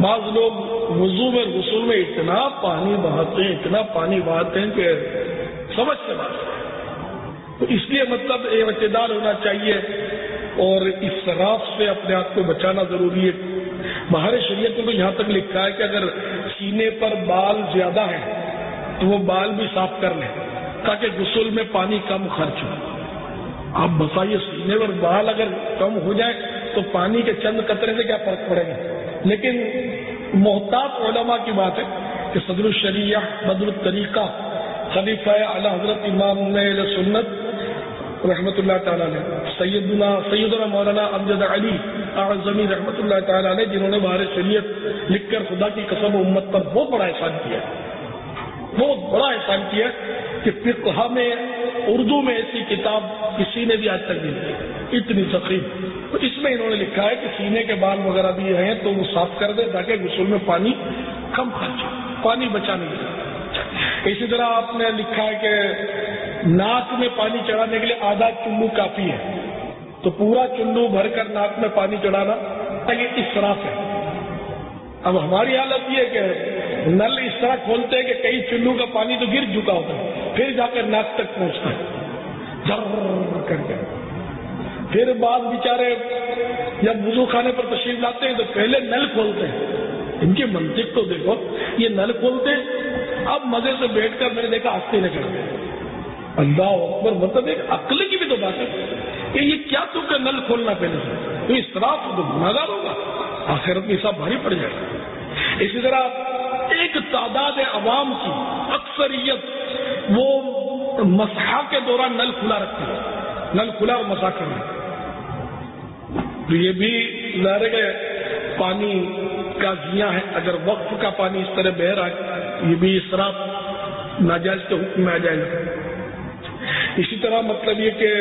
بعض لوگ وضو میں غسل میں اتنا پانی بہاتے ہیں کہ سمجھ سے بات ہے. تو اس لیے مطلب اعتدال ہونا چاہیے اور اسراف سے اپنے آپ کو بچانا ضروری ہے. باہر شریعت میں یہاں تک لکھا ہے کہ اگر سینے پر بال زیادہ ہیں تو وہ بال بھی صاف کر لیں تاکہ غسل میں پانی کم خرچ ہو. آپ بتائیے سینے پر بال اگر کم ہو جائے تو پانی کے چند قطرے سے کیا فرق پڑے گا. لیکن محتاط علماء کی بات ہے کہ صدر الشریعہ بدر الطریقہ خلیفہ اعلی حضرت امام اہل سنت رحمۃ اللہ تعالیٰ علیہ سیدنا مولانا امجد علی اعظمی رحمۃ اللہ تعالیٰ علیہ، جنہوں نے باہر شریعت لکھ کر خدا کی قسم امت پر بہت بڑا احسان کیا کہ فقہ میں اردو میں ایسی کتاب کسی نے بھی آج تک نہیں کی، اتنی ثقیل. تو اس میں انہوں نے لکھا ہے کہ سینے کے بال وغیرہ بھی ہیں تو وہ صاف کر دیں تاکہ غسل میں پانی کم خرچ ہو، پانی بچانے کے لیے. اسی طرح آپ نے لکھا ہے کہ ناک میں پانی چڑھانے کے لیے آدھا چلو کافی ہے، تو پورا چلو بھر کر ناک میں پانی چڑھانا یہ اسراف ہے. اب ہماری حالت یہ ہے کہ نل اس طرح کھولتے ہیں کہ کئی چلو کا پانی تو گر چکا ہوتا ہے، پھر جا کر ناک تک پہنچتا ہے جر کر کے. پھر بعض بیچارے جب وضو خانے پر تشریف لاتے ہیں تو پہلے نل کھولتے ہیں. ان کی منطق تو دیکھو، یہ نل کھولتے اب مزے سے بیٹھ کر میں نے دیکھا ہستے نہ کرتے. اللہ اکبر، مطلب ایک عقل کی بھی تو بات ہے کہ یہ کیا تو کہ نل کھولنا پہلے سے، تو اسراف تو گناہگار ہوگا، آخرت میں حساب بھاری پڑ جائے گا. اسی طرح ایک تعداد عوام کی اکثریت وہ مسح کے دوران نل کھلا رکھتی ہے، نل کھلا اور مسح کرنا. تو یہ بھی ظاہر ہے پانی کا ضیاع ہے. اگر وقف کا پانی اس طرح بہہ رہا ہے یہ بھی اسراف ناجائز کے حکم میں آ جائے گا. اسی طرح مطلب یہ کہ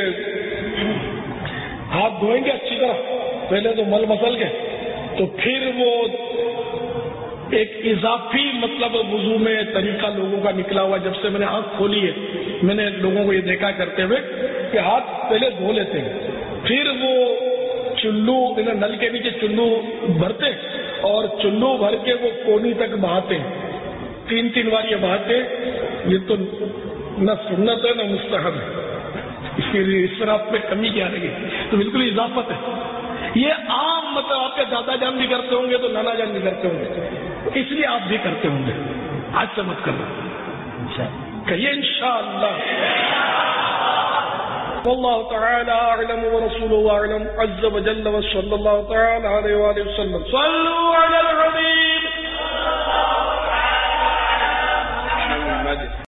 ہاتھ دھوئیں گے اچھی طرح، پہلے تو مل مسل کے، تو پھر وہ ایک اضافی مطلب وضو میں طریقہ لوگوں کا نکلا ہوا. جب سے میں نے آنکھ کھولی ہے میں نے لوگوں کو یہ دیکھا کرتے ہوئے کہ ہاتھ پہلے دھو لیتے ہیں، پھر وہ چلو نل کے نیچے چلو بھرتے اور چلو بھر کے وہ کونی تک بہاتے ہیں، 3 بار یہ بہاتے. یہ تو نہ سنت ہے نہ مستحب ہے، اس کے لیے اسراف میں کمی کیا رہے گی، تو بالکل اضافت ہے. یہ عام مطلب آپ کے دادا جان بھی کرتے ہوں گے تو نانا جان بھی کرتے ہوں گے، اس لیے آپ بھی کرتے ہوں گے. آج سے مت کرنا، کہیے انشاءاللہ. واللہ تعالی اعلم ورسولہ اعلم عز وجل وصلی اللہ تعالی علیہ وآلہ وسلم. صلوا علی الحبیب.